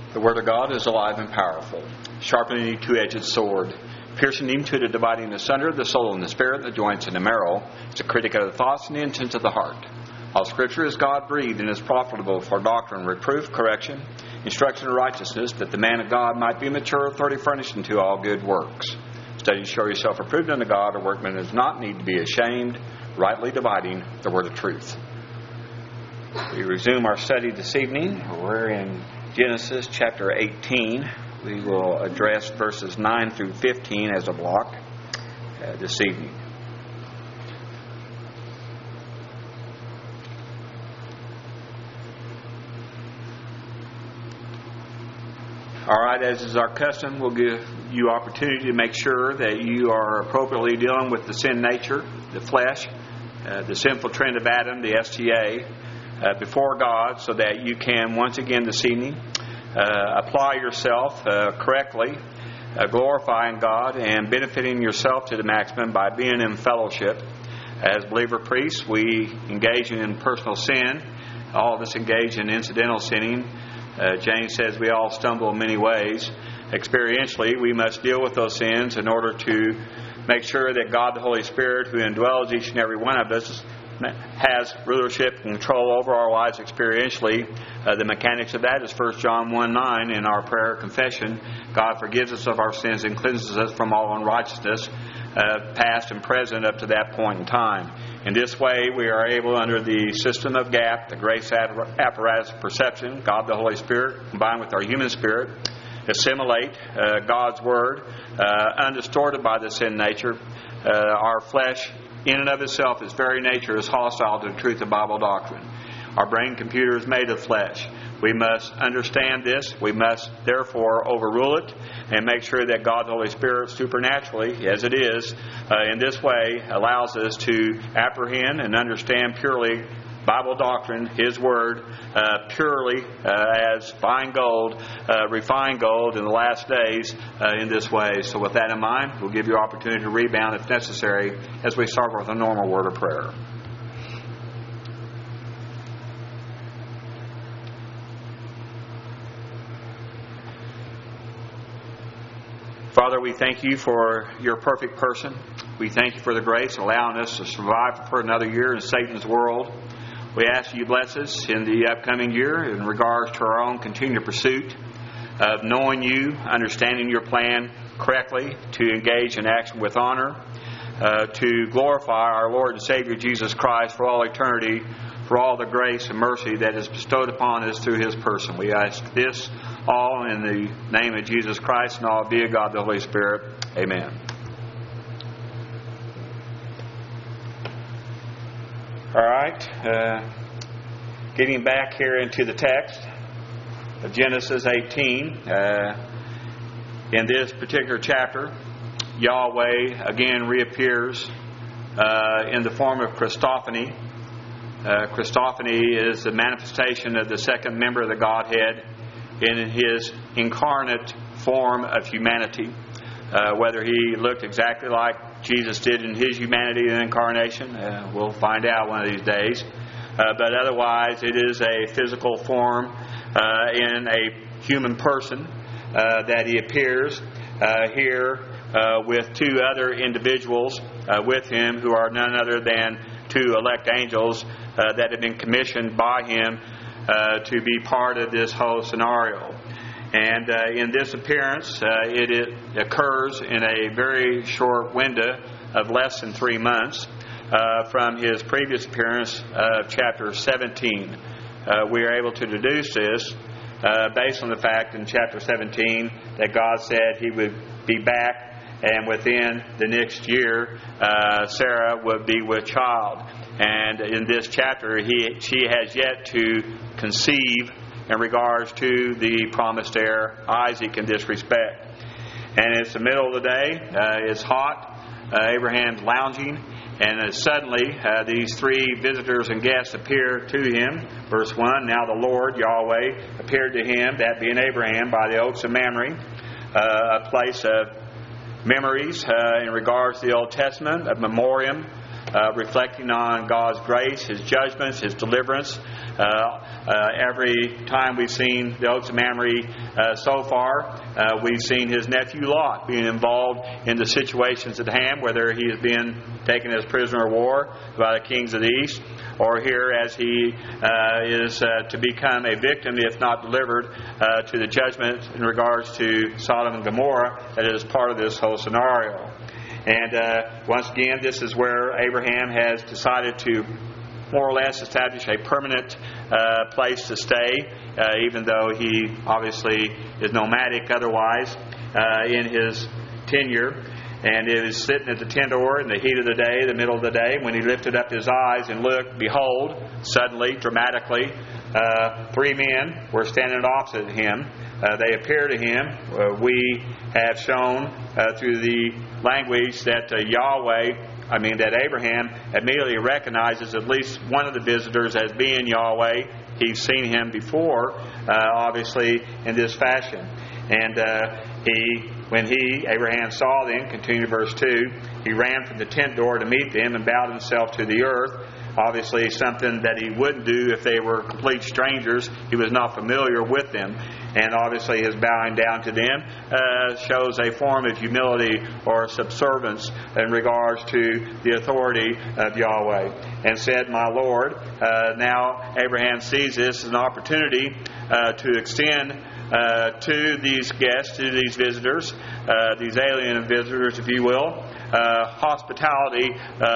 The Word of God is alive and powerful, sharper than any two-edged sword, piercing even to the dividing asunder of the soul and the spirit, the joints and the marrow. It's a critic of the thoughts and the intents of the heart. All Scripture is God-breathed and is profitable for doctrine, reproof, correction, instruction in righteousness, that the man of God might be mature, thoroughly furnished unto all good works. Study to show yourself approved unto God, a workman does not need to be ashamed, rightly dividing the word of truth. We resume our study this evening. We're in Genesis chapter 18. We will address verses 9 through 15 as a block this evening. All right, as is our custom, we'll give you opportunity to make sure that you are appropriately dealing with the sin nature, the flesh, the sinful trend of Adam, the STA, before God, so that you can once again this evening apply yourself correctly, glorifying God and benefiting yourself to the maximum by being in fellowship. As believer priests, we engage in personal sin. All of us engage in incidental sinning. James says we all stumble in many ways. Experientially, we must deal with those sins in order to make sure that God the Holy Spirit, who indwells each and every one of us, has rulership and control over our lives experientially. The mechanics of that is 1 John 1:9 in our prayer confession. God forgives us of our sins and cleanses us from all unrighteousness, past and present up to that point in time. In this way, we are able, under the system of GAP, the grace apparatus of perception, God the Holy Spirit, combined with our human spirit, assimilate God's Word, undistorted by the sin nature. Our flesh, in and of itself, its very nature is hostile to the truth of Bible doctrine. Our brain computer is made of flesh. We must understand this. We must, therefore, overrule it and make sure that God the Holy Spirit, supernaturally, as it is, in this way, allows us to apprehend and understand purely Bible doctrine, His Word, purely as fine gold, refined gold in the last days in this way. So with that in mind, we'll give you opportunity to rebound if necessary as we start with a normal word of prayer. Father, we thank you for your perfect person. We thank you for the grace allowing us to survive for another year in Satan's world. We ask you bless us in the upcoming year in regards to our own continued pursuit of knowing you, understanding your plan correctly, to engage in action with honor, to glorify our Lord and Savior Jesus Christ for all eternity, for all the grace and mercy that is bestowed upon us through His person. We ask this all in the name of Jesus Christ, and all be of God the Holy Spirit. Amen. All right, getting back here into the text of Genesis 18. In this particular chapter, Yahweh again reappears in the form of Christophany. Christophany is the manifestation of the second member of the Godhead in His incarnate form of humanity. Whether He looked exactly like Jesus did in His humanity and incarnation, we'll find out one of these days. But otherwise, it is a physical form in a human person that He appears here with two other individuals with Him who are none other than two elect angels that have been commissioned by Him to be part of this whole scenario. And in this appearance, it occurs in a very short window of less than 3 months from His previous appearance of chapter 17. We are able to deduce this based on the fact in chapter 17 that God said He would be back, and within the next year, Sarah would be with child. And in this chapter, she has yet to conceive in regards to the promised heir, Isaac, in this respect. And it's the middle of the day. It's hot. Abraham's lounging. And suddenly, these three visitors and guests appear to him. Verse 1, now the Lord, Yahweh, appeared to him, that being Abraham, by the oaks of Mamre, a place of memories in regards to the Old Testament, of memoriam, reflecting on God's grace, His judgments, His deliverance, Every time we've seen the Oaks of Mamre so far, we've seen his nephew Lot being involved in the situations at hand, whether he has been taken as prisoner of war by the kings of the east, or here as he is to become a victim, if not delivered, to the judgment in regards to Sodom and Gomorrah that is part of this whole scenario. And once again, this is where Abraham has decided to more or less establish a permanent place to stay, even though he obviously is nomadic otherwise in his tenure. And it is sitting at the tent door in the heat of the day, the middle of the day, when he lifted up his eyes and looked, behold, suddenly, dramatically, 3 men were standing opposite him. They appear to him. We have shown through the language that that Abraham immediately recognizes at least one of the visitors as being Yahweh. He's seen him before, obviously, in this fashion. And when Abraham saw them, continue verse 2, he ran from the tent door to meet them and bowed himself to the earth. Obviously something that he wouldn't do if they were complete strangers. He was not familiar with them. And obviously his bowing down to them shows a form of humility or subservience in regards to the authority of Yahweh. And said, "My Lord." Now Abraham sees this as an opportunity to extend to these guests, to these visitors, these alien visitors, if you will, hospitality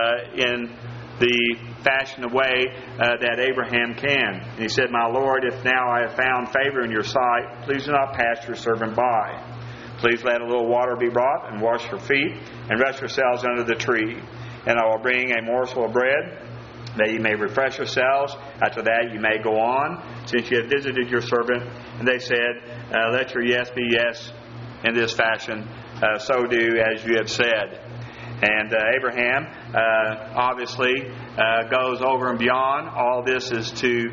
in the fashion of way that Abraham can. And he said, "My Lord, if now I have found favor in your sight, please do not pass your servant by. Please let a little water be brought, and wash your feet, and rest yourselves under the tree. And I will bring a morsel of bread, that you may refresh yourselves. After that you may go on, since you have visited your servant." And they said, "Let your yes be yes in this fashion. So do as you have said." And Abraham obviously goes over and beyond. All this is to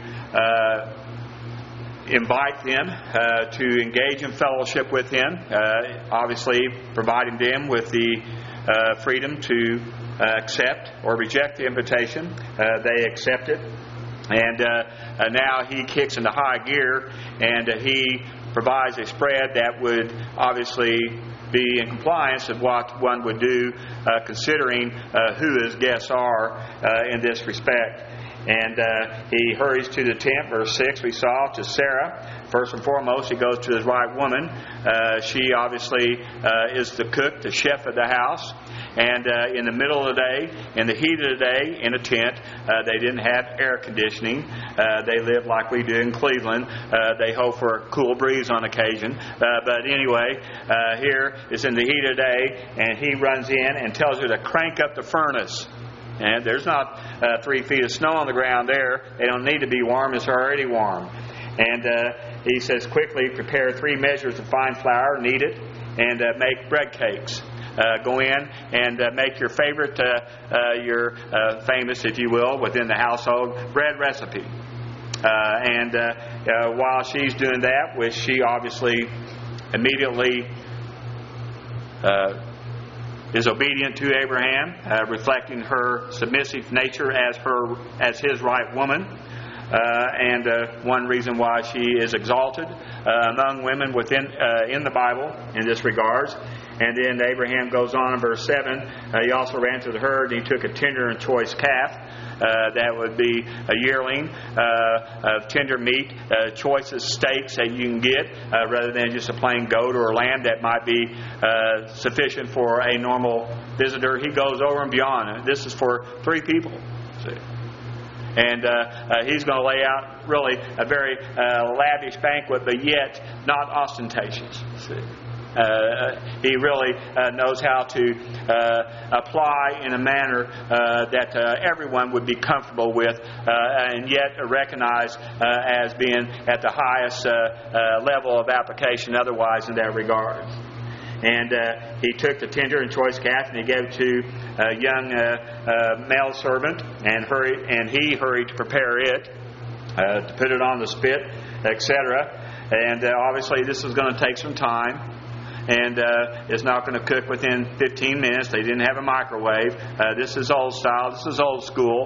invite them to engage in fellowship with him, obviously providing them with the freedom to accept or reject the invitation. They accept it. And now he kicks into high gear, and he provides a spread that would obviously be in compliance of what one would do considering who his guests are in this respect. And he hurries to the tent, verse 6 we saw, to Sarah. First and foremost, he goes to his right woman. She obviously is the cook, the chef of the house. And in the middle of the day, in the heat of the day, in a tent, they didn't have air conditioning. They lived like we do in Cleveland. They hope for a cool breeze on occasion. But anyway, here is in the heat of the day, and he runs in and tells her to crank up the furnace. And there's not 3 feet of snow on the ground there. They don't need to be warm. It's already warm. And he says, "Quickly prepare 3 measures of fine flour, knead it, and make bread cakes. Go in and make your favorite, your famous, if you will, within the household bread recipe." And while she's doing that, which she obviously immediately is obedient to Abraham, reflecting her submissive nature as his right woman. And one reason why she is exalted among women in the Bible in this regards. And then Abraham goes on in verse 7. He also ran to the herd, and he took a tender and choice calf. That would be a yearling of tender meat, choicest steaks that you can get, rather than just a plain goat or a lamb that might be sufficient for a normal visitor. He goes over and beyond. This is for 3 people. See? And he's going to lay out really a very lavish banquet, but yet not ostentatious. See? He really knows how to apply in a manner that everyone would be comfortable with, and yet recognized as being at the highest level of application otherwise in that regard. And he took the tender and choice calf, and he gave it to a young male servant, and he hurried to prepare it, to put it on the spit, etc. And obviously this is going to take some time. And it's not going to cook within 15 minutes. They didn't have a microwave. This is old style. This is old school.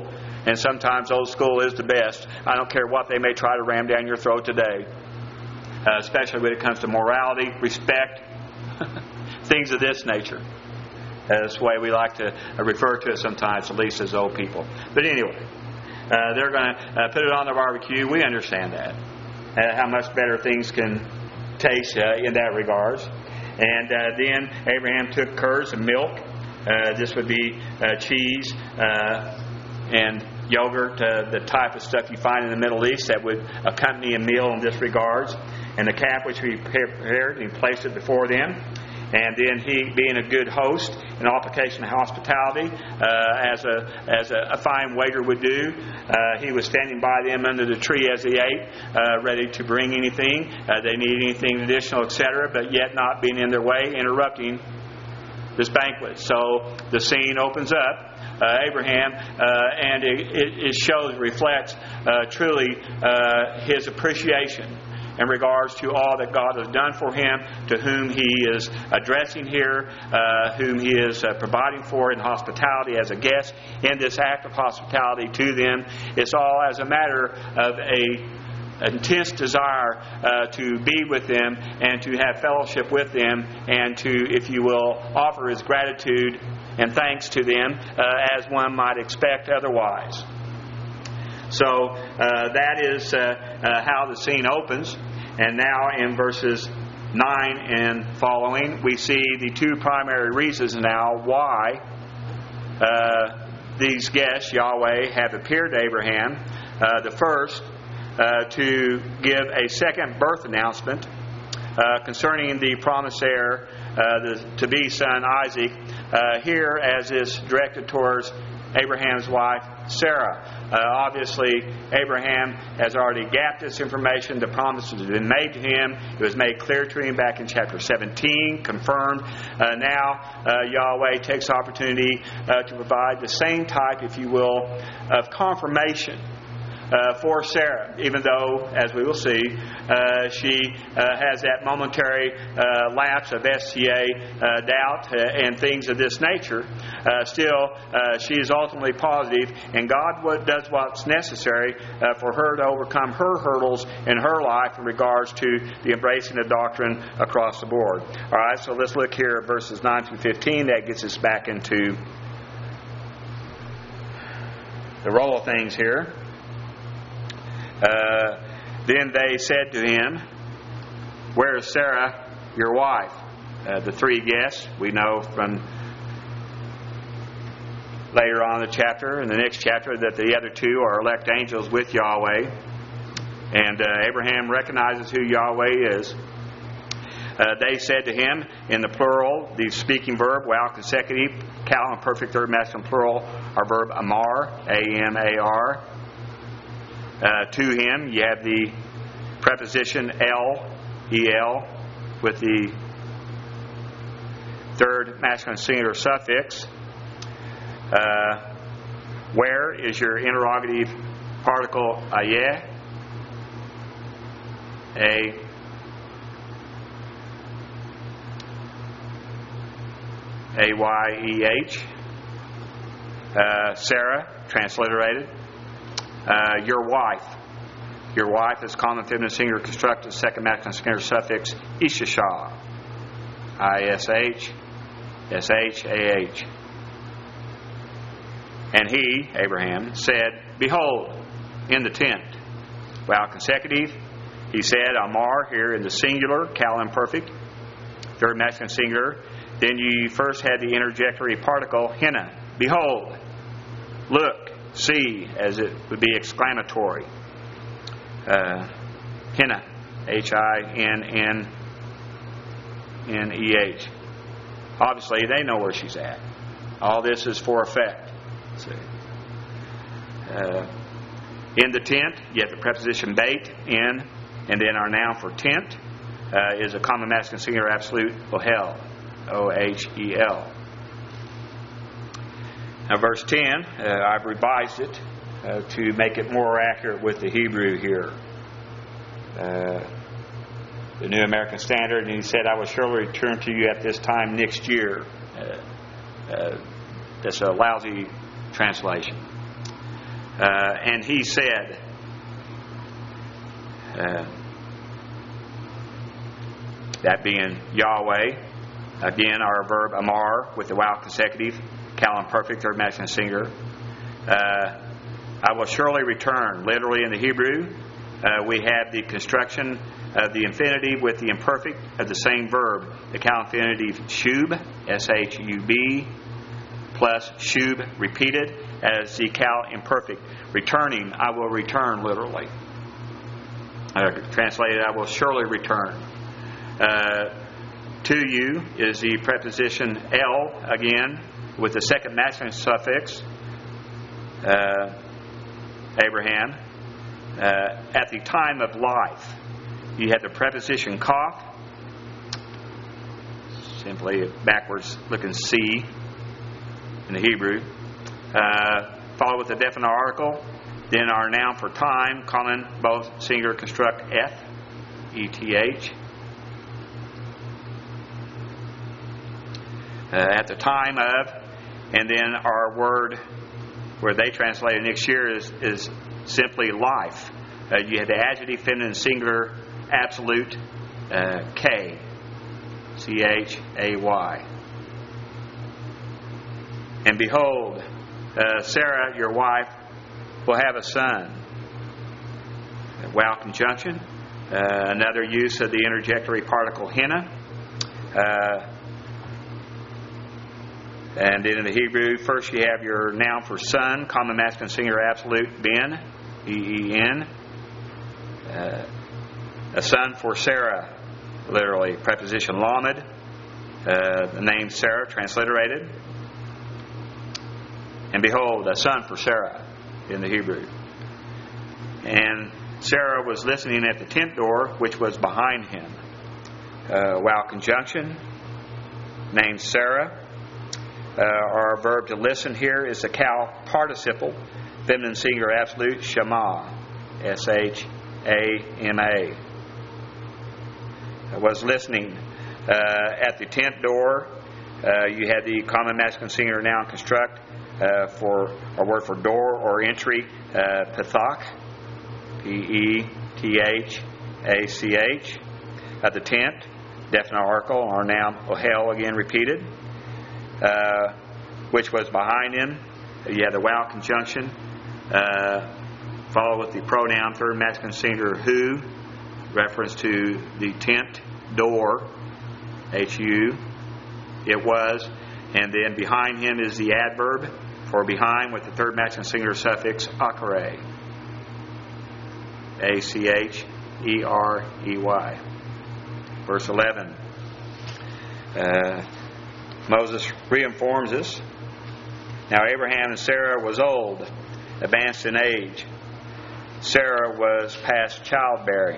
And sometimes old school is the best. I don't care what they may try to ram down your throat today. Especially when it comes to morality, respect, things of this nature. That's the way we like to refer to it sometimes, at least as old people. But anyway, they're going to put it on the barbecue. We understand that. How much better things can taste in that regards. And then Abraham took curds and milk. This would be cheese and yogurt, the type of stuff you find in the Middle East that would accompany a meal in this regards. And the calf which he prepared, he placed it before them. And then he, being a good host, an application of hospitality, as a fine waiter would do, he was standing by them under the tree as they ate, ready to bring anything. They need anything additional, etc., but yet not being in their way, interrupting this banquet. So the scene opens up. Abraham, and it shows, reflects truly his appreciation in regards to all that God has done for him, to whom he is addressing here, whom he is providing for in hospitality as a guest, in this act of hospitality to them. It's all as a matter of an intense desire to be with them and to have fellowship with them and to, if you will, offer his gratitude and thanks to them as one might expect otherwise. So that is how the scene opens. And now in verses 9 and following, we see the two primary reasons now why these guests, Yahweh, have appeared to Abraham. The first, to give a second birth announcement concerning the promised heir, the to-be son Isaac, here as is directed towards Abraham's wife Sarah. Obviously, Abraham has already got this information. The promise has been made to him. It was made clear to him back in chapter 17, confirmed. Now, Yahweh takes opportunity to provide the same type, if you will, of confirmation for Sarah, even though, as we will see, she has that momentary lapse of STA doubt and things of this nature. Still, she is ultimately positive, and God does what's necessary for her to overcome her hurdles in her life in regards to the embracing of doctrine across the board. All right, so let's look here at verses 9 through 15. That gets us back into the roll of things here. Then they said to him, "Where is Sarah, your wife?" The three guests, we know from later on in the chapter, in the next chapter, that the other two are elect angels with Yahweh. And Abraham recognizes who Yahweh is. They said to him, in the plural, the speaking verb, wow, consecutive, cal and perfect third masculine plural, our verb amar, A-M-A-R. To him, you have the preposition el, E-L, with the third masculine singular suffix. Where is your interrogative particle ayeh? A-Y-E-H. Sarah, transliterated. Your wife. Your wife is common feminine singular constructed, second masculine singular suffix, ishashah. I-S-H-S-H-A-H. And he, Abraham, said, "Behold, in the tent." Wow, consecutive. He said, Amar, here in the singular, cal imperfect, third masculine singular. Then you first had the interjectory particle, henna. Behold, look, see, as it would be exclamatory. Henna, H-I-N-N-N-E-H. Obviously, they know where she's at. All this is for effect. See. In the tent, you have the preposition bait, in, and then our noun for tent is a common masculine singular absolute, ohel, O-H-E-L. Now, verse 10, I've revised it to make it more accurate with the Hebrew here. The New American Standard, and he said, "I will surely return to you at this time next year." That's a lousy translation. And he said, that being Yahweh, again our verb amar with the wow consecutive, cal imperfect, third masculine singular. I will surely return. Literally in the Hebrew, we have the construction of the infinitive with the imperfect of the same verb. The cal infinitive shub, S-H-U-B, plus shub repeated as the cal imperfect. Returning, I will return, literally. Translated, I will surely return. To you is the preposition el, again, with the second masculine suffix, Abraham. At the time of life, you have the preposition kaf, simply a backwards looking C in the Hebrew, followed with a definite article, then our noun for time, common both singular construct eth, E-T-H. At the time of, and then our word where they translate it next year is simply life. You have the adjective feminine singular absolute K, C-H-A-Y. And behold, Sarah, your wife, will have a son. Wow conjunction. Another use of the interjectory particle henna. And then in the Hebrew, first you have your noun for son, common masculine singular absolute, ben, E-E-N. A son for Sarah, literally, preposition lamed. The name Sarah, transliterated. And behold, a son for Sarah in the Hebrew. And Sarah was listening at the tent door, which was behind him. Wow conjunction, named Sarah. Our verb to listen here is the cal participle, feminine singular absolute, shema, S-H-A-M-A. Was listening. At the tent door, you had the common masculine singular noun construct for a word for door or entry, pethach, P-E-T-H-A-C-H. At the tent, definite article, our noun ohel, again repeated. Which was behind him. You have the wow conjunction, followed with the pronoun third masculine singular who, reference to the tent door, H-U, it was, and then behind him is the adverb for behind with the third masculine singular suffix acharei, A-C-H-E-R-E-Y. Verse 11. Moses reinforms us. Now Abraham and Sarah was old, advanced in age. Sarah was past childbearing.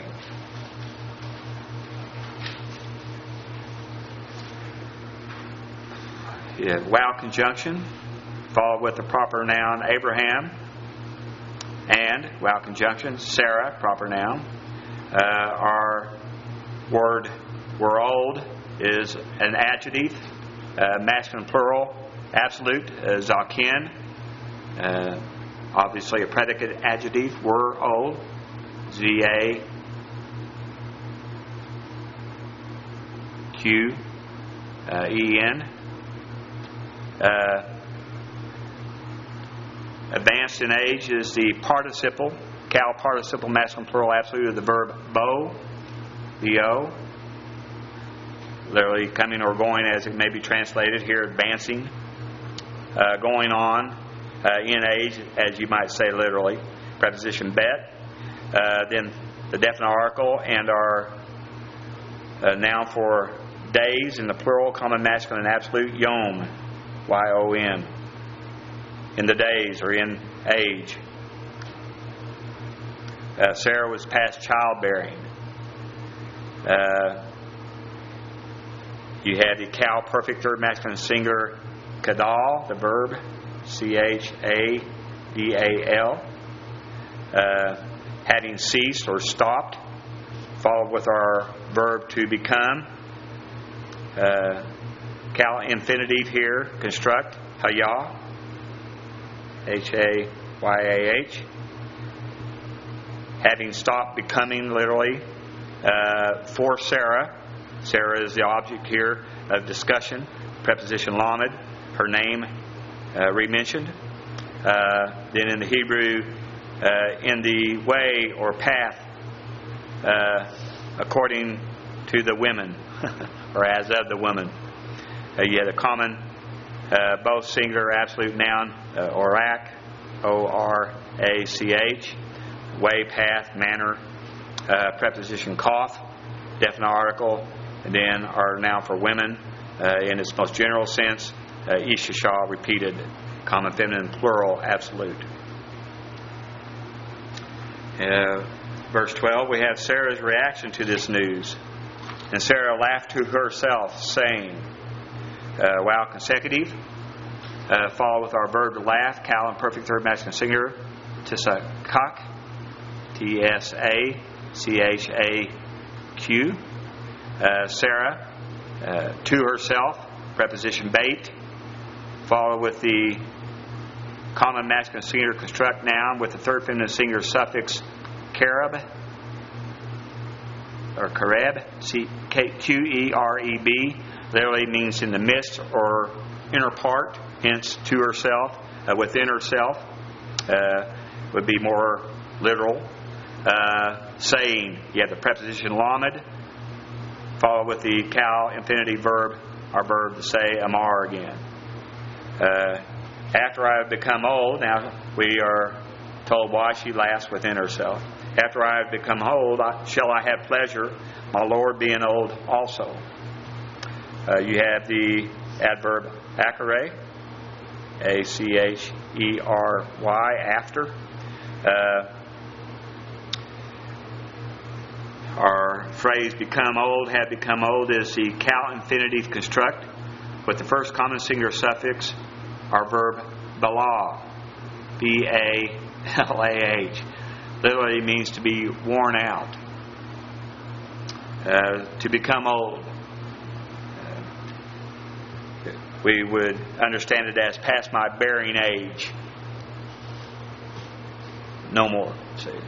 Wow conjunction, followed with the proper noun Abraham, and wow conjunction Sarah, proper noun. Our word "we're old" is an adjective. Masculine plural, absolute, zaken. Obviously a predicate adjective, we're old, Z-A-Q-E-N. Advanced in age is the participle, cal participle, masculine plural, absolute of the verb bo, B-O. Literally coming or going, as it may be translated here, advancing, going on in age, as you might say literally. Preposition bet. Then the definite article and our noun for days in the plural, common masculine and absolute, yom, Y-O-M. In the days or in age. Sarah was past childbearing. You had the cal perfect third masculine singular kadal, the verb, C-H-A-D-A-L, having ceased or stopped, followed with our verb to become. Cal infinitive here, construct, haya, H-A-Y-A. Y-A-H. Having stopped becoming, literally, for Sarah. Sarah is the object here of discussion. Preposition lamed, her name re-mentioned. Then in the Hebrew, in the way or path according to the women, or as of the woman. You had a common, both singular, absolute noun, orak, O-R-A-C-H, way, path, manner, preposition koth, definite article, and then our noun for women, in its most general sense, ishasha, repeated, common feminine, plural, absolute. Verse 12, we have Sarah's reaction to this news. And Sarah laughed to herself, saying, while consecutive, follow with our verb to laugh, cal and perfect third masculine singular, tisakak, T-S-A-C-H-A-Q. Sarah, to herself, preposition bait, follow with the common masculine singular construct noun with the third feminine singular suffix Kareb, or Kareb, Q-E-R-E-B, literally means in the midst or inner part, hence to herself, within herself, would be more literal. Saying, you have the preposition lamed, follow with the cal infinitive verb, our verb to say amar again. After I have become old, now we are told why she laughs within herself. After I have become old, shall I have pleasure, my Lord being old also. You have the adverb achere, A-C-H-E-R-Y, after. Our phrase become old, have become old, is the cal infinitive construct with the first common singular suffix, our verb balah, B-A-L-A-H. Literally means to be worn out, to become old. We would understand it as past my bearing age. No more. See.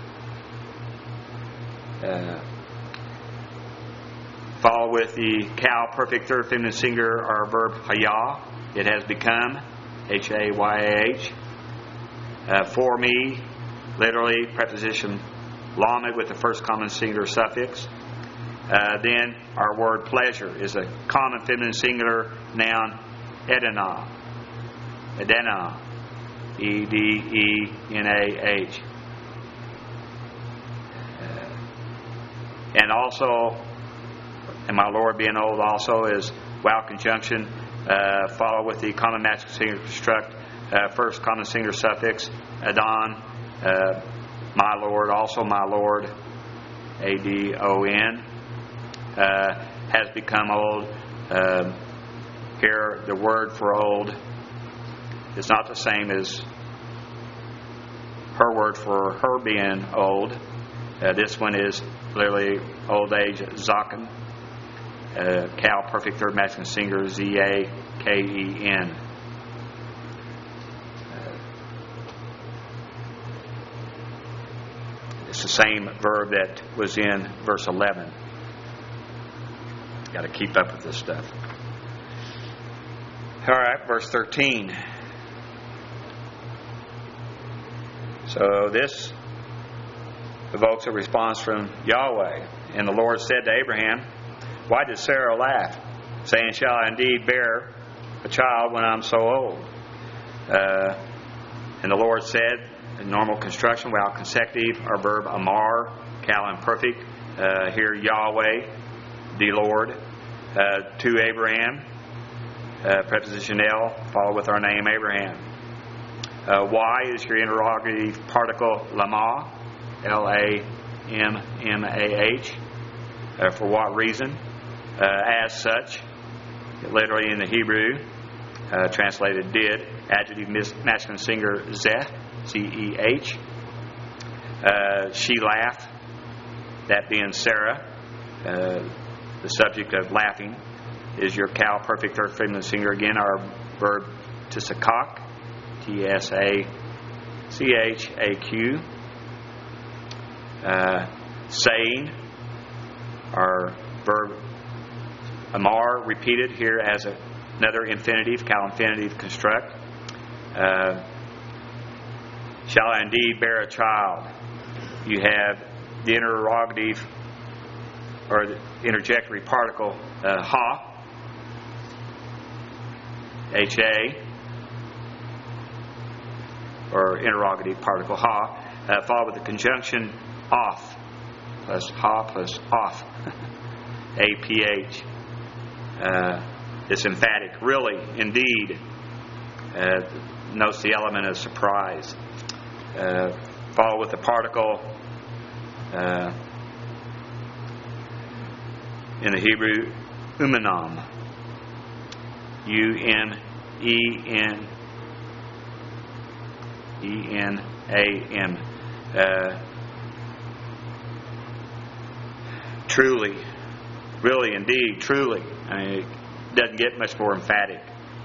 Follow with the cal perfect third feminine singular, our verb hayah. It has become, H-A-Y-A-H. For me, literally preposition lamed with the first common singular suffix. Then our word pleasure is a common feminine singular noun, edena. Edena. E-D-E-N-A-H. And also, and my Lord being old also is wow conjunction, follow with the common masculine singular construct, first common singular suffix, adon, my Lord, also my Lord, A-D-O-N, has become old. Here, the word for old is not the same as her word for her being old. This one is literally old age, zaken. Cal perfect third masculine singular, Z-A-K-E-N. It's the same verb that was in verse 11. Got to keep up with this stuff. All right, verse 13. So this evokes a response from Yahweh. And the Lord said to Abraham, why did Sarah laugh, saying, shall I indeed bear a child when I'm so old? And the Lord said, in normal construction, while consecutive, our verb amar, cal imperfect, here Yahweh, the Lord, to Abraham, preposition el, follow with our name Abraham. Why is your interrogative particle lama, L-A-M-M-A-H. For what reason? As such, literally in the Hebrew, translated did, adjective masculine singular zeh, Z-E-H. She laughed, that being Sarah. The subject of laughing is your cal perfect third feminine singular again, our verb tisakak, T-S-A-K-A-K. C-H-A-Q. Saying, our verb amar, repeated here as another infinitive, cal infinitive construct. Shall I indeed bear a child? You have the interrogative or the interjectory particle ha, H-A, or interrogative particle ha, followed with the conjunction off, plus ha plus off, A-P-H. It's emphatic, really, indeed. Notes the element of surprise. Followed with the particle in the Hebrew, umenam. U-N-E-N-E-N-A-M. Truly, really, indeed, truly. I mean, it doesn't get much more emphatic.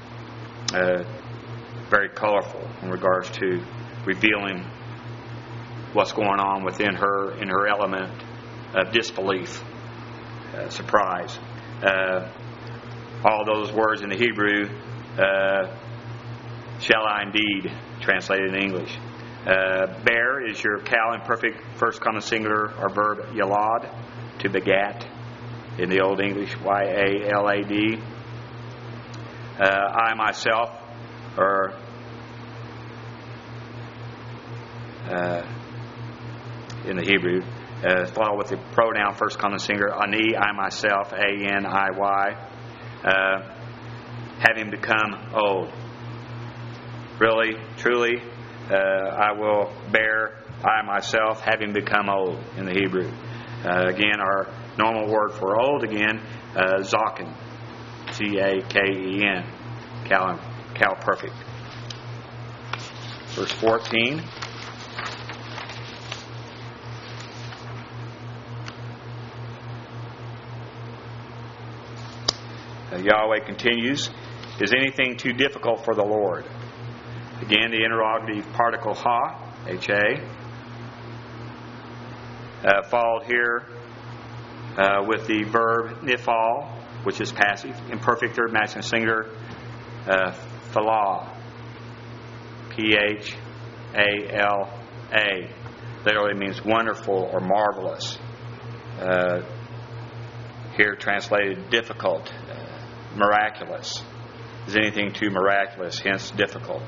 Very colorful in regards to revealing what's going on within her in her element of disbelief, surprise. All those words in the Hebrew, shall I indeed, translated in English. Bear is your cal imperfect first common singular or verb yalad, to begat, in the Old English, Y-A-L-A-D. I myself, or in the Hebrew, follow with the pronoun first common singular, ani, I myself, A-N-I-Y, having become old. Really, truly, I will bear, I myself, having become old, in the Hebrew. Again, our normal word for old, again, zaken, Z-A-K-E-N, cal perfect. Verse 14. Yahweh continues, is anything too difficult for the Lord? Again, the interrogative particle ha, H-A, followed here with the verb nifal, which is passive, imperfect third masculine singular, phala, P-H-A-L-A, literally means wonderful or marvelous. Here translated difficult, miraculous. Is anything too miraculous, hence difficult?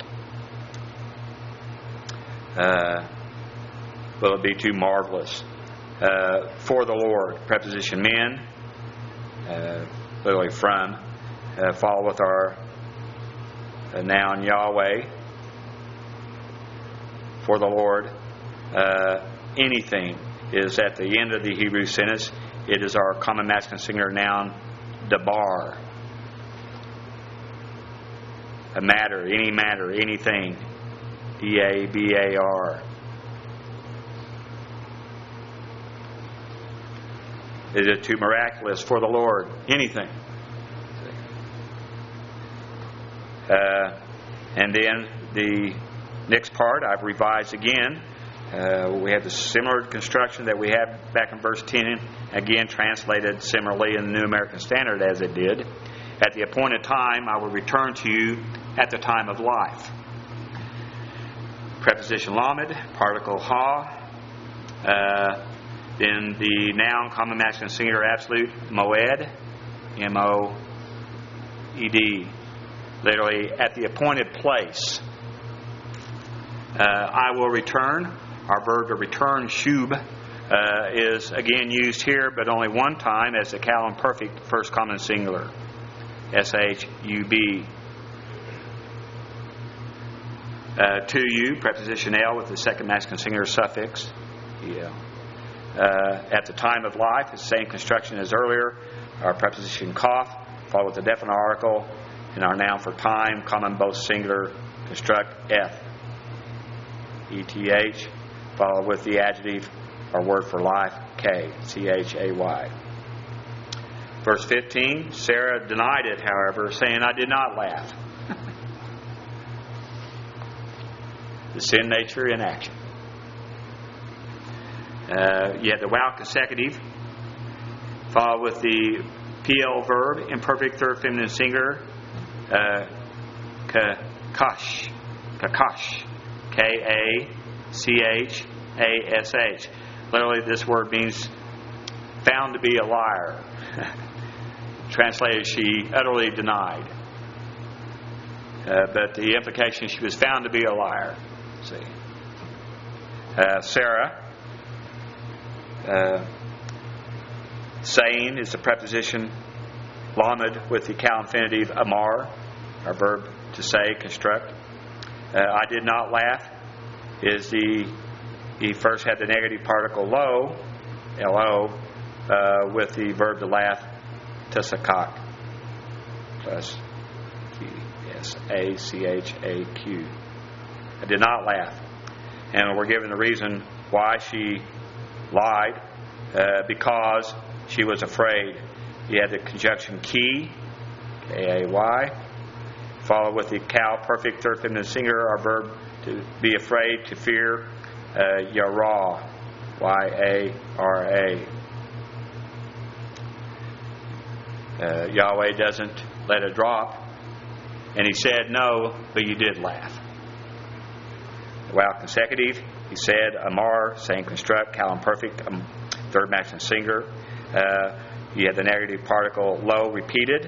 Will it be too marvelous? For the Lord, preposition men, literally from, follow with our noun Yahweh. For the Lord, anything is at the end of the Hebrew sentence. It is our common masculine singular noun, dabar. A matter, any matter, anything. D-A-B-A-R. Is it too miraculous for the Lord? Anything. And then the next part, I've revised again. We have the similar construction that we had back in verse 10, again translated similarly in the New American Standard as it did. At the appointed time, I will return to you at the time of life. Preposition lamed, particle ha. Then the noun, common masculine singular absolute, moed, M-O-E-D. Literally, at the appointed place. I will return. Our verb to return, shub, is again used here, but only one time as the cal imperfect first common singular. S-H-U-B. To you, preposition L with the second masculine singular suffix, E-L. At the time of life, the same construction as earlier. Our preposition kaf, followed with the definite article, and our noun for time, common both singular construct, F. E-T-H, followed with the adjective, our word for life, K, C-H-A-Y. Verse 15, Sarah denied it, however, saying, I did not laugh. the sin nature in action. You have the wow consecutive, followed with the PL verb, imperfect third feminine singular, kakash. Kakash. K-A-C-H-A-S-H. Literally, this word means found to be a liar. Translated, she utterly denied. But the implication, she was found to be a liar. See, Sarah. Saying is the preposition lamed with the cow infinitive amar, our verb to say, construct. I did not laugh is he first had the negative particle lo, L-O, with the verb to laugh, tasakak, plus S-A-C-H-A-Q. I did not laugh. And we're given the reason why she lied, because she was afraid. You had the conjunction key, K-A-Y, followed with the cow, perfect third feminine singular, our verb to be afraid, to fear, yara, Y-A-R-A. Yahweh doesn't let it drop. And he said, no, but you did laugh. Wow consecutive, he said, amar, saying construct, cow imperfect, third masculine singular. You have the negative particle lo repeated.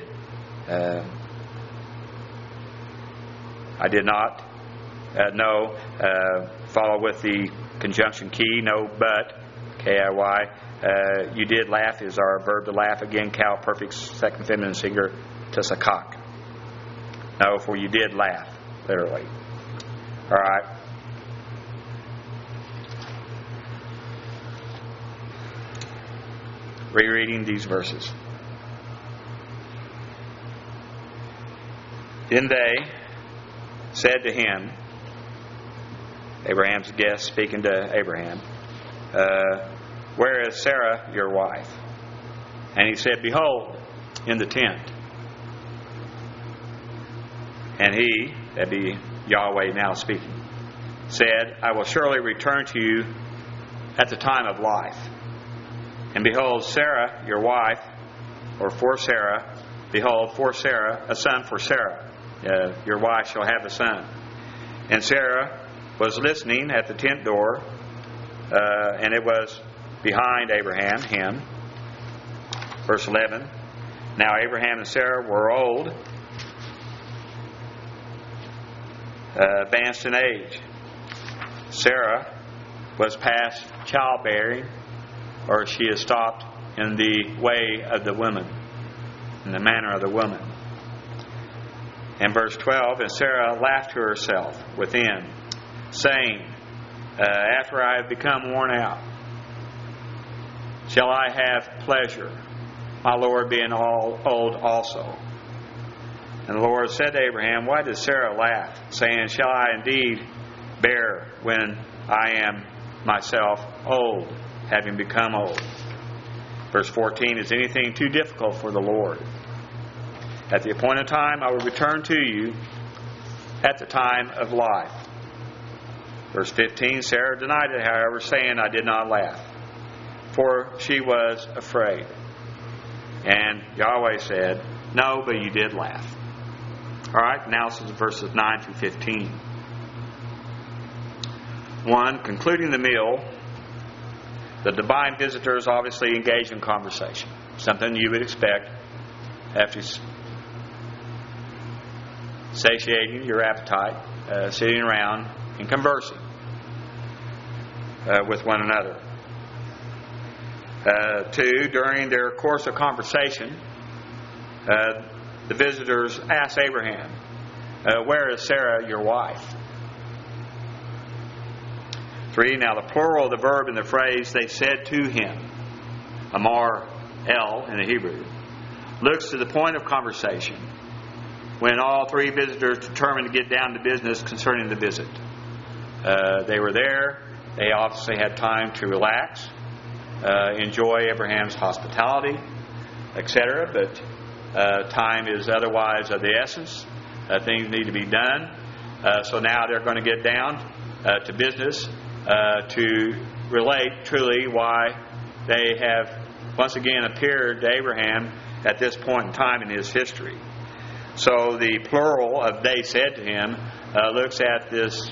I did not. No. Follow with the conjunction key, no, but, K-I-Y. You did laugh is our verb to laugh again, cow perfect second feminine singular, tasakak. No, for you did laugh, literally. All right. Rereading these verses. Then they said to him, Abraham's guest speaking to Abraham, where is Sarah, your wife? And he said, behold, in the tent. And he, that'd be Yahweh now speaking, said, I will surely return to you at the time of life. And behold, Sarah, your wife, or for Sarah, behold, for Sarah, a son for Sarah. Your wife shall have a son. And Sarah was listening at the tent door, and it was behind Abraham, him. Verse 11. Now Abraham and Sarah were old, advanced in age. Sarah was past childbearing, or she has stopped in the way of the woman, in the manner of the woman. And verse 12, and Sarah laughed to herself within, saying, after I have become worn out, shall I have pleasure, my Lord being all old also? And the Lord said to Abraham, why does Sarah laugh, saying, shall I indeed bear when I am myself old, having become old? Verse 14, is anything too difficult for the Lord? At the appointed time I will return to you at the time of life. Verse 15, Sarah denied it, however, saying, I did not laugh, for she was afraid. And Yahweh said, no, but you did laugh. All right, now this is verses 9 through 15. 1. Concluding the meal, the divine visitors obviously engage in conversation. Something you would expect after satiating your appetite, sitting around and conversing with one another. 2. During their course of conversation, the visitors ask Abraham, where is Sarah, your wife? 3. Now the plural of the verb in the phrase, they said to him, Amar El in the Hebrew, looks to the point of conversation when all three visitors determined to get down to business concerning the visit. They were there. They obviously had time to relax, enjoy Abraham's hospitality, etc. But time is otherwise of the essence. Things need to be done. So now they're going to get down to business to relate truly why they have once again appeared to Abraham at this point in time in his history. So the plural of they said to him looks at this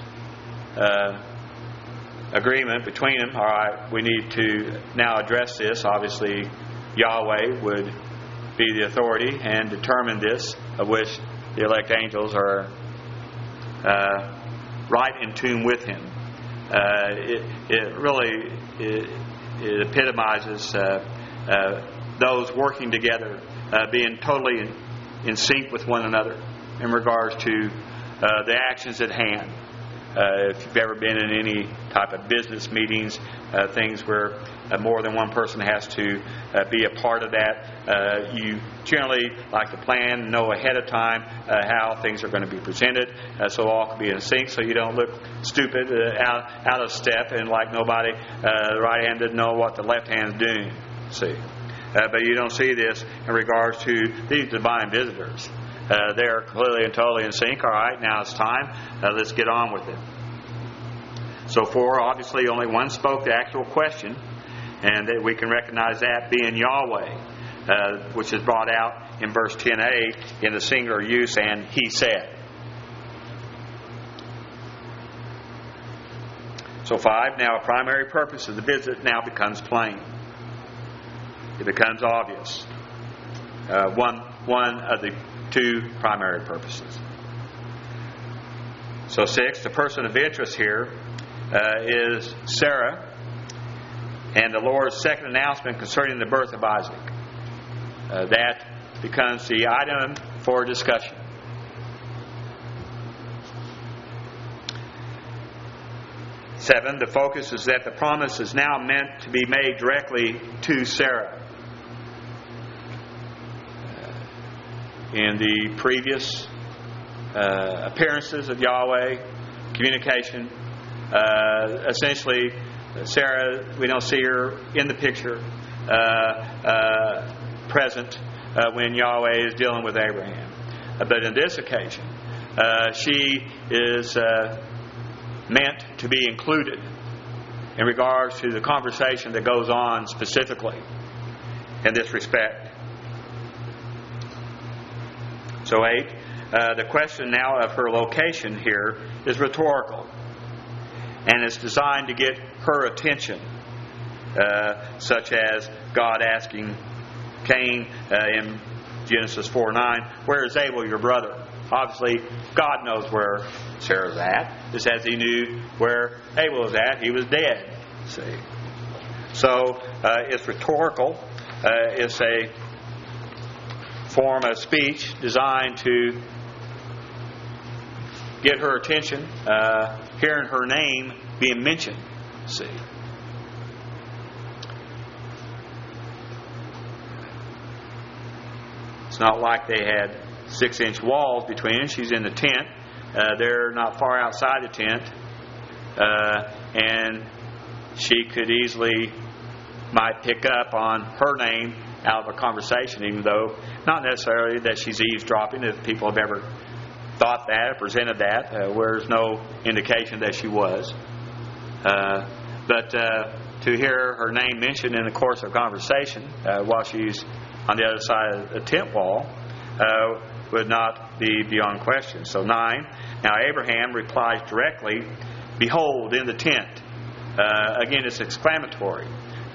agreement between them. All right, we need to now address this. Obviously, Yahweh would be the authority and determine this, of which the elect angels are right in tune with him. It really epitomizes those working together, being totally in sync with one another in regards to the actions at hand. If you've ever been in any type of business meetings, things where more than one person has to be a part of that, you generally like to plan and know ahead of time how things are going to be presented, so all can be in sync, so you don't look stupid, out of step, and like nobody, the right hand didn't know what the left hand's doing. See, but you don't see this in regards to these divine visitors. They're clearly and totally in sync. All right, now it's time. Let's get on with it. So, obviously, only one spoke the actual question, and that we can recognize that being Yahweh, which is brought out in verse 10a in the singular use, and he said. So 5, now a primary purpose of the visit now becomes plain. It becomes obvious. One of the two primary purposes. So 6, the person of interest here is Sarah, and the Lord's second announcement concerning the birth of Isaac. That becomes the item for discussion. Seven, the focus is that the promise is now meant to be made directly to Sarah. In the previous appearances of Yahweh, communication, essentially Sarah, we don't see her in the picture present when Yahweh is dealing with Abraham. But in this occasion, she is meant to be included in regards to the conversation that goes on specifically in this respect. So 8, the question now of her location here is rhetorical, and it's designed to get her attention, such as God asking Cain in Genesis 4:9, "Where is Abel, your brother?" Obviously, God knows where Sarah's at, just as He knew where Abel was at. He was dead. See, so it's rhetorical. It's a form of speech designed to get her attention, hearing her name being mentioned. See, it's not like they had 6-inch walls between them. She's in the tent. They're not far outside the tent, and she could easily might pick up on her name out of a conversation, even though not necessarily that she's eavesdropping, if people have ever thought that or presented that, where there's no indication that she was. But to hear her name mentioned in the course of conversation while she's on the other side of the tent wall would not be beyond question. So 9, now Abraham replies directly, "Behold, in the tent." Again, it's exclamatory.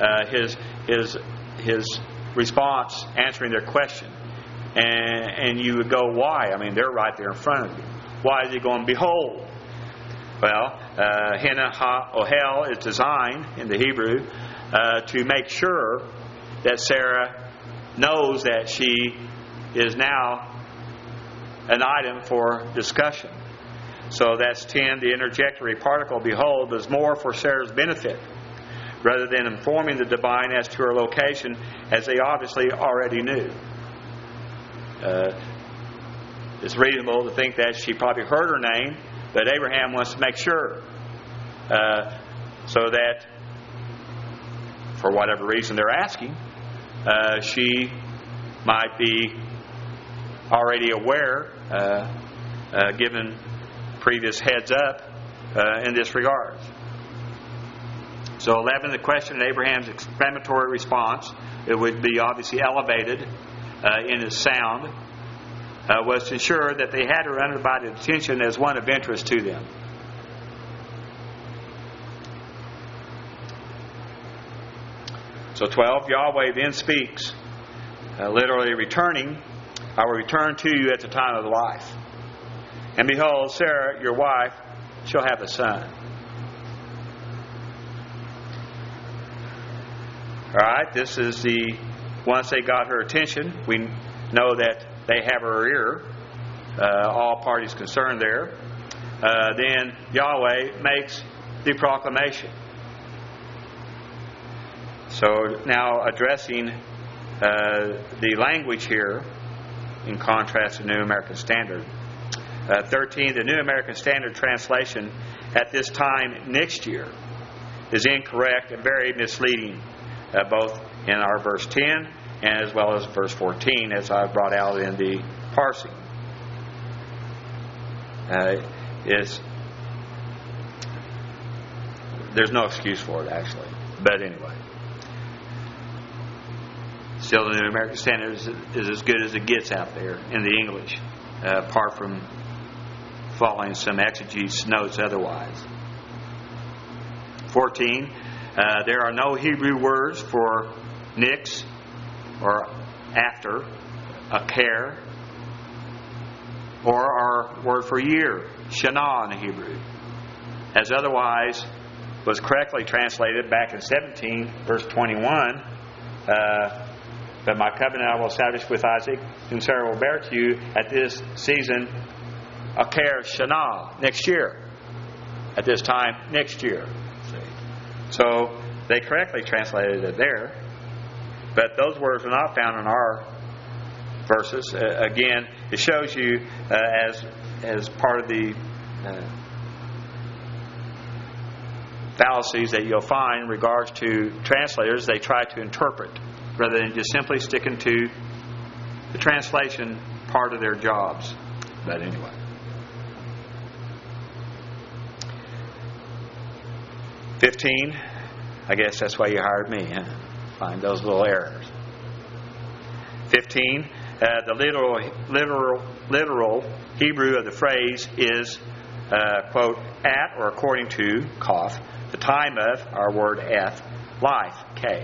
His response answering their question. And you would go, why? I mean, they're right there in front of you. Why is he going, behold? Well, Hina Ha-Ohel is designed in the Hebrew to make sure that Sarah knows that she is now an item for discussion. So that's 10. The interjectory particle, behold, is more for Sarah's benefit, rather than informing the divine as to her location, as they obviously already knew. It's reasonable to think that she probably heard her name, but Abraham wants to make sure, so that, for whatever reason they're asking, she might be already aware, given previous heads up, in this regard. So 11, the question in Abraham's exclamatory response, it would be obviously elevated in its sound, was to ensure that they had her undivided attention as one of interest to them. So 12, Yahweh then speaks, literally returning, I will return to you at the time of life. And behold, Sarah, your wife, shall have a son. Alright, this is the, once they got her attention, we know that they have her ear, all parties concerned there. Then Yahweh makes the proclamation. So now addressing the language here, in contrast to the New American Standard. 13, the New American Standard translation, at this time next year, is incorrect and very misleading, both in our verse 10 and as well as verse 14, as I brought out in the parsing. There's no excuse for it, actually. But anyway. Still, the New American Standard is as good as it gets out there in the English, apart from following some exegesis notes otherwise. 14, there are no Hebrew words for nix or after, a care, or our word for year, shana in Hebrew, as otherwise was correctly translated back in 17, verse 21, but my covenant I will establish with Isaac, and Sarah will bear to you at this season, Aker Shana, next year. At this time, next year. So they correctly translated it there, but those words are not found in our verses. Again, it shows you as part of the fallacies that you'll find in regards to translators. They try to interpret rather than just simply sticking to the translation part of their jobs. But anyway. $15, I guess that's why you hired me, huh? Find those little errors. 15, the literal Hebrew of the phrase is, quote, at or according to, Kof, the time of, our word eth, life, K.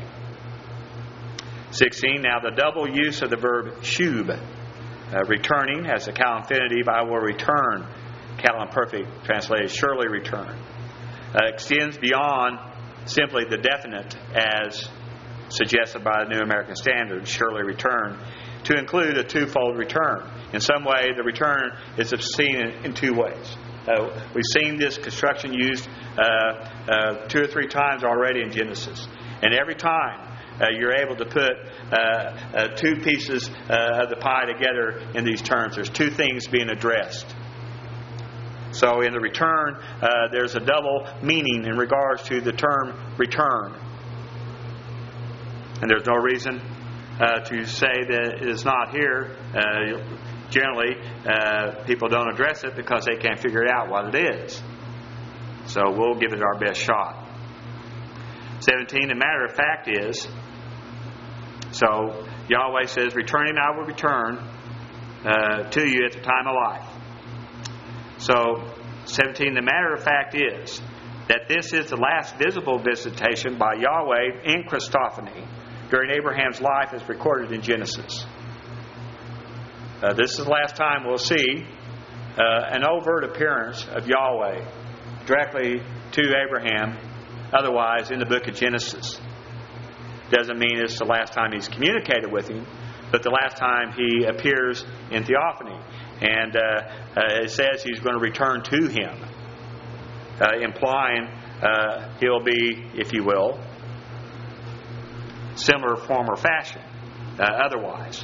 16, now the double use of the verb shub, returning, as a cal infinitive, I will return, cal imperfect translated, surely return, extends beyond simply the definite as suggested by the New American Standard, surely return, to include a twofold return. In some way, the return is seen in two ways. We've seen this construction used 2 or 3 times already in Genesis. And every time you're able to put 2 pieces of the pie together in these terms. There's 2 things being addressed. So in the return, there's a double meaning in regards to the term return. And there's no reason to say that it is not here. Generally, people don't address it because they can't figure out what it is. So we'll give it our best shot. 17, the matter of fact is, so Yahweh says, returning I will return to you at the time of life. So 17, the matter of fact is that this is the last visible visitation by Yahweh in Christophany during Abraham's life as recorded in Genesis. This is the last time we'll see an overt appearance of Yahweh directly to Abraham, otherwise in the book of Genesis. Doesn't mean it's the last time he's communicated with him, but the last time he appears in theophany. And it says he's going to return to him, implying he'll be, if you will, similar form or fashion otherwise.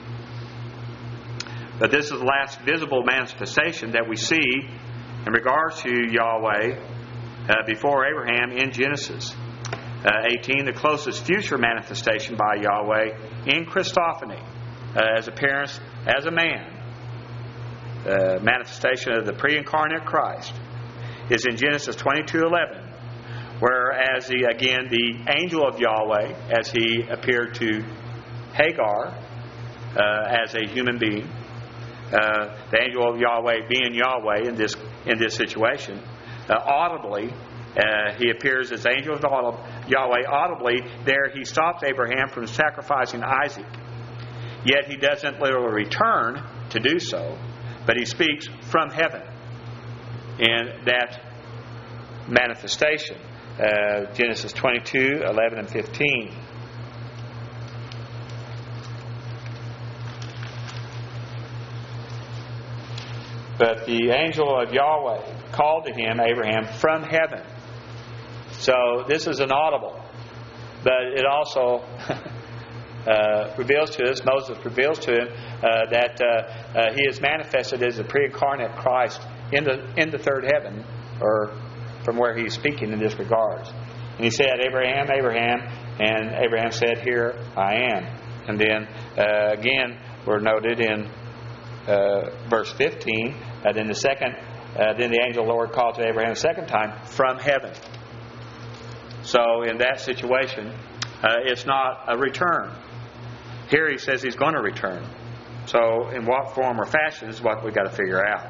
But this is the last visible manifestation that we see in regards to Yahweh before Abraham in Genesis. 18, the closest future manifestation by Yahweh in Christophany as appearance as a man. Manifestation of the pre-incarnate Christ is in Genesis 22:11, whereas the angel of Yahweh, as he appeared to Hagar as a human being, the angel of Yahweh being Yahweh in this situation, audibly, he appears as angel of Yahweh audibly. There he stops Abraham from sacrificing Isaac. Yet he doesn't literally return to do so, but he speaks from heaven in that manifestation. Genesis 22:11 and 15. But the angel of Yahweh called to him, Abraham, from heaven. So this is inaudible, but it also reveals to us, Moses reveals to him that he is manifested as a pre-incarnate Christ in the third heaven, or from where he's speaking in this regards. And he said, Abraham, Abraham, and Abraham said, Here I am. And then again, we're noted in verse 15. Then the angel of the Lord called to Abraham a second time from heaven. So in that situation, it's not a return. Here he says he's going to return. So in what form or fashion is what we've got to figure out.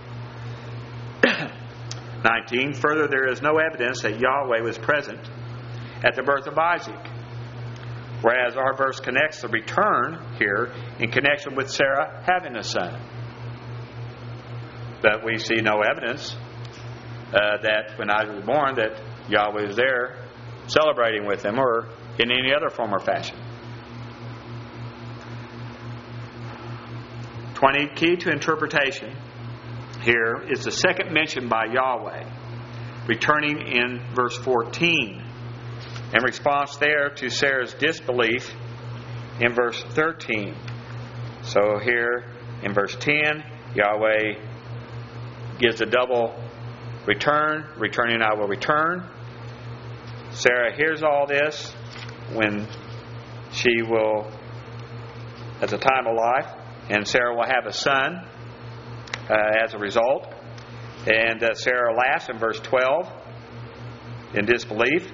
19. Further, there is no evidence that Yahweh was present at the birth of Isaac, whereas our verse connects the return here in connection with Sarah having a son. But we see no evidence that when Isaac was born that Yahweh was there celebrating with him or in any other form or fashion. 20. Key to interpretation here is the second mention by Yahweh, returning in verse 14, in response there to Sarah's disbelief in verse 13. So here in verse 10, Yahweh gives a double return, returning I will return. Sarah hears all this when she will, at the time of life, and Sarah will have a son as a result. And Sarah laughs in verse 12 in disbelief.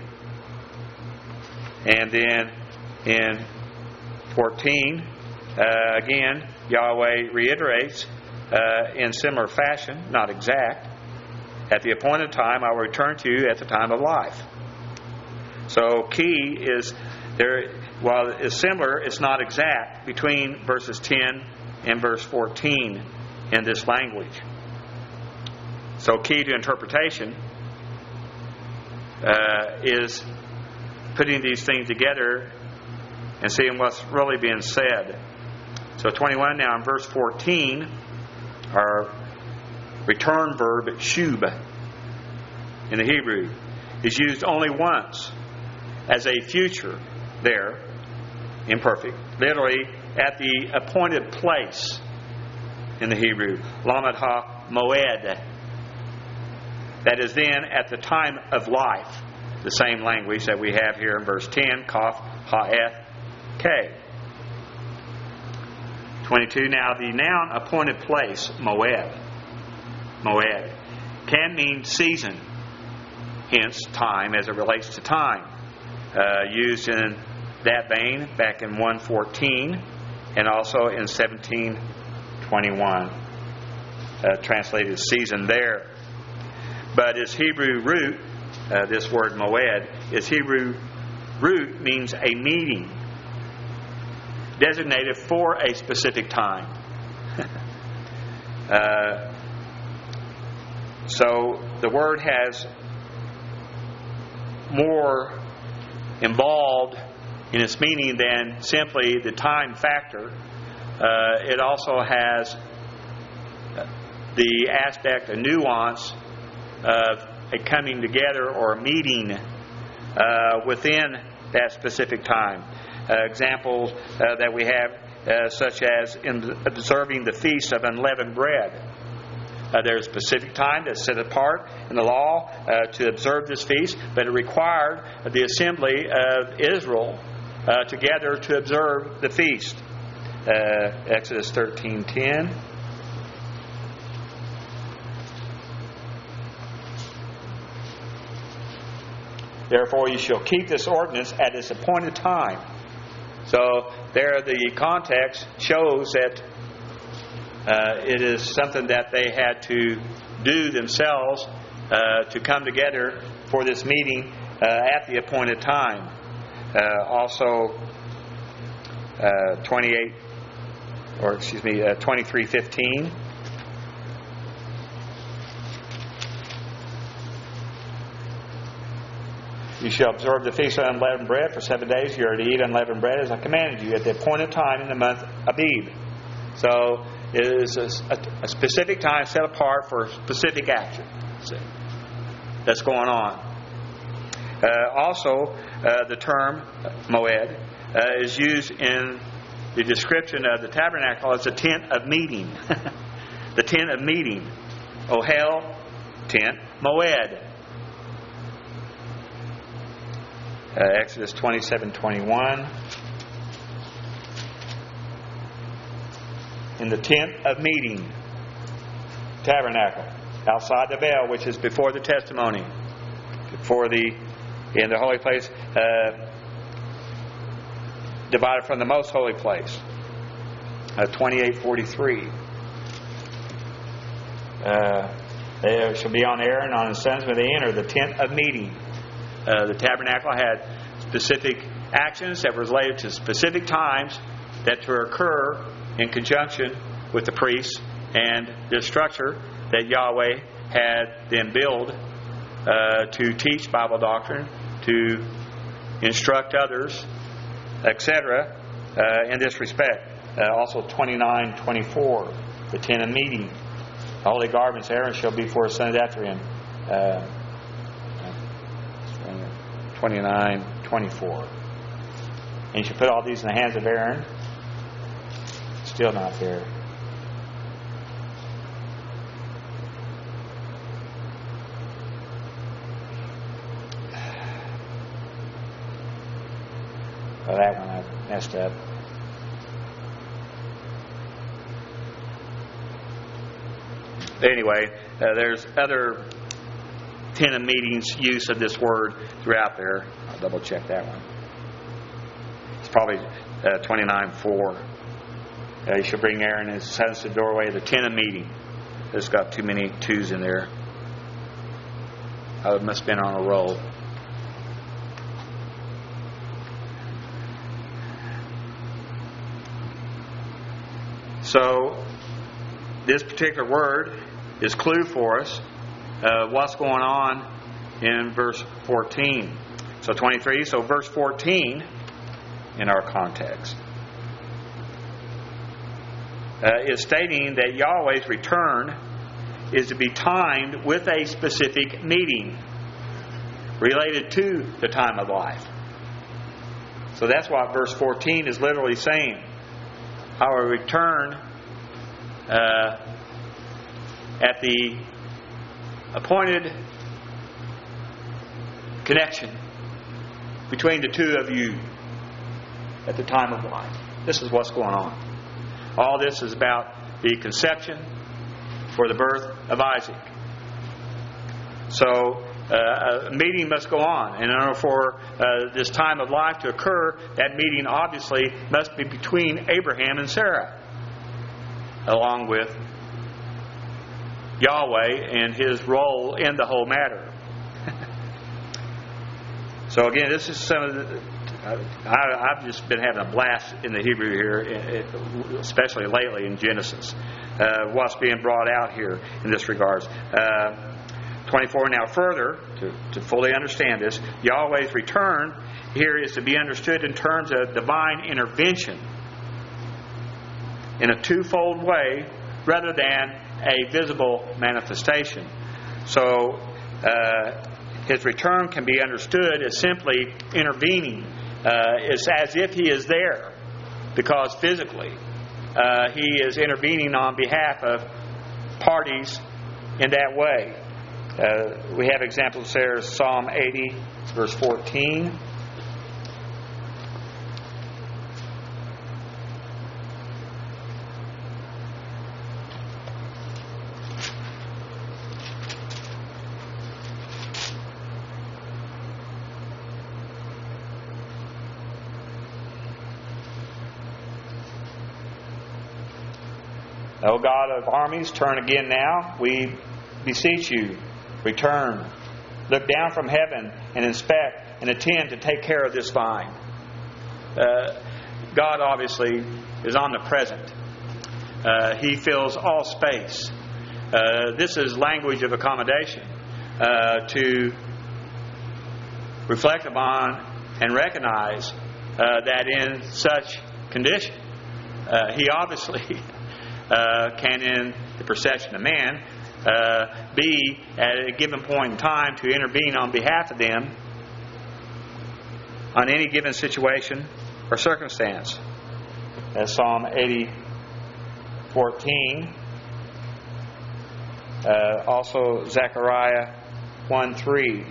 And then in 14, again, Yahweh reiterates in similar fashion, not exact, at the appointed time I will return to you at the time of life. So key is there, while it's similar, it's not exact between verses 10 and verse 14 in this language. So key to interpretation is putting these things together and seeing what's really being said. So 21 now in verse 14, our return verb shub in the Hebrew is used only once as a future there, imperfect, literally at the appointed place in the Hebrew, Lamed ha-moed. That is then at the time of life, the same language that we have here in verse 10, Kaf ha'eth K. 22. Now the noun appointed place, moed, can mean season, hence time as it relates to time. Used in that vein back in 1:14 and also in 17:21, translated season there. But its Hebrew root, this word moed, its Hebrew root means a meeting designated for a specific time. So the word has more involved in its meaning than simply the time factor. It also has the aspect, a nuance of a coming together or a meeting within that specific time. Examples that we have such as in observing the Feast of Unleavened Bread. There's a specific time that's set apart in the law to observe this feast, but it required the assembly of Israel together to observe the feast. Exodus 13:10. Therefore you shall keep this ordinance at its appointed time. So there the context shows that it is something that they had to do themselves to come together for this meeting at the appointed time. Also 23:15. You shall observe the feast of unleavened bread for 7 days. You are to eat unleavened bread as I commanded you at the appointed time in the month Abib. So it is a specific time set apart for specific action that's going on. Also, the term moed is used in the description of the tabernacle as a tent of meeting. The tent of meeting. Ohel, tent, moed. Exodus 27:21. In the tent of meeting, tabernacle, outside the veil, which is before the testimony, in the holy place, divided from the most holy place. 28:43. They shall be on Aaron and on his sons when they enter the tent of meeting. The tabernacle had specific actions that were related to specific times that to occur in conjunction with the priests and the structure that Yahweh had them build to teach Bible doctrine, to instruct others, etc. In this respect. Also 29:24, the tent of meeting. The holy garments Aaron shall be for his sons after him. 29:24. And you should put all these in the hands of Aaron. Still not there. Oh, that one I messed up. Anyway, there's other tent of meetings use of this word throughout there. I'll double check that one. It's probably 29:4. You shall bring Aaron and his sons to the doorway of the tent of meeting. It's got too many twos in there. I must have been on a roll. So, this particular word is clue for us what's going on in verse 14. So 23, so verse 14 in our context is stating that Yahweh's return is to be timed with a specific meeting related to the time of life. So that's what verse 14 is literally saying. Our return at the appointed connection between the two of you at the time of life. This is what's going on. All this is about the conception for the birth of Isaac. So a meeting must go on. And in order for this time of life to occur, that meeting obviously must be between Abraham and Sarah, along with Yahweh and his role in the whole matter. So again, this is some of the... I've just been having a blast in the Hebrew here, especially lately in Genesis. What's being brought out here in this regards. 24. Now further, to fully understand this, Yahweh's return here is to be understood in terms of divine intervention in a twofold way rather than a visible manifestation. So his return can be understood as simply intervening. It's as if he is there, because physically he is intervening on behalf of parties in that way. We have examples there, Psalm 80, verse 14. O God of armies, turn again now, we beseech you. Return. Look down from heaven and inspect and attend to take care of this vine. God obviously is omnipresent. He fills all space. This is language of accommodation to reflect upon and recognize that in such condition, He obviously can, in the perception of man, be at a given point in time to intervene on behalf of them on any given situation or circumstance. That's Psalm 80:14. Also Zechariah 1:3.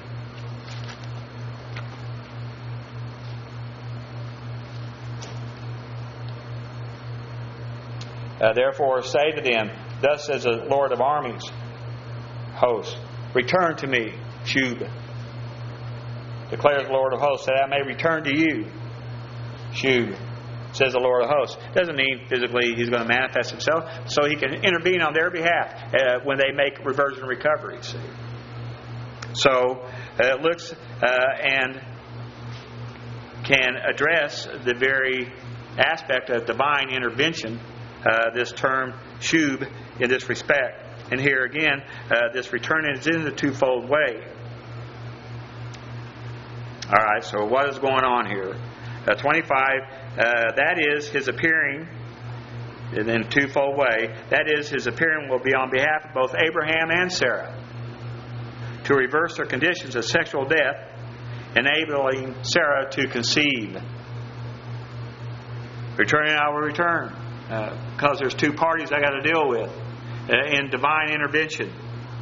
Therefore say to them, thus says the Lord of armies, hosts, return to me, Shub, declares the Lord of hosts, that I may return to you, Shub, says the Lord of hosts. Doesn't mean physically He's going to manifest Himself, so He can intervene on their behalf when they make reversion recovery. See? So it looks and can address the very aspect of divine intervention, this term Shub, in this respect. And here again, this return is in a twofold way. All right, so what is going on here? 25, that is His appearing in a twofold way. That is, His appearing will be on behalf of both Abraham and Sarah to reverse their conditions of sexual death, enabling Sarah to conceive. Returning, I will return. Because there's two parties I got to deal with in divine intervention.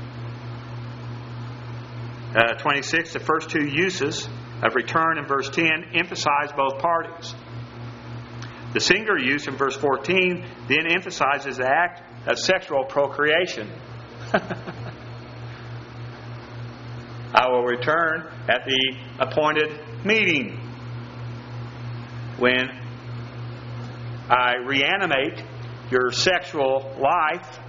26, the first two uses of return in verse 10 emphasize both parties. The singular use in verse 14 then emphasizes the act of sexual procreation. I will return at the appointed meeting. When I reanimate your sexual life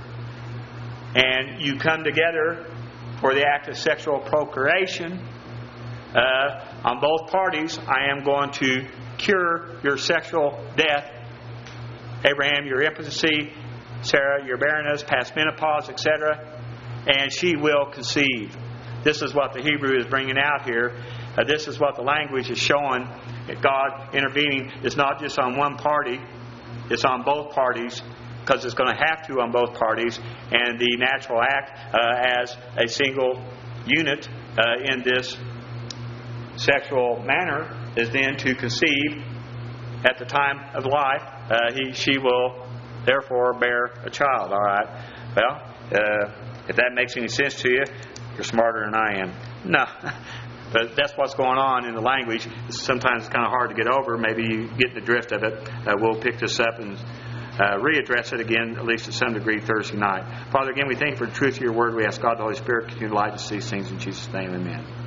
and you come together for the act of sexual procreation, on both parties I am going to cure your sexual death. Abraham, your impotency; Sarah, your barrenness, past menopause, etc. And she will conceive. This is what the Hebrew is bringing out here. This is what the language is showing. That God intervening is not just on one party, it's on both parties, because it's going to have to on both parties. And the natural act as a single unit in this sexual manner is then to conceive at the time of life. She will therefore bear a child. All right. Well, if that makes any sense to you, you're smarter than I am. No. But that's what's going on in the language. Sometimes it's kind of hard to get over. Maybe you get the drift of it. We'll pick this up and readdress it again, at least to some degree, Thursday night. Father, again, we thank you for the truth of your word. We ask God, the Holy Spirit, continue to light us these things in Jesus' name. Amen.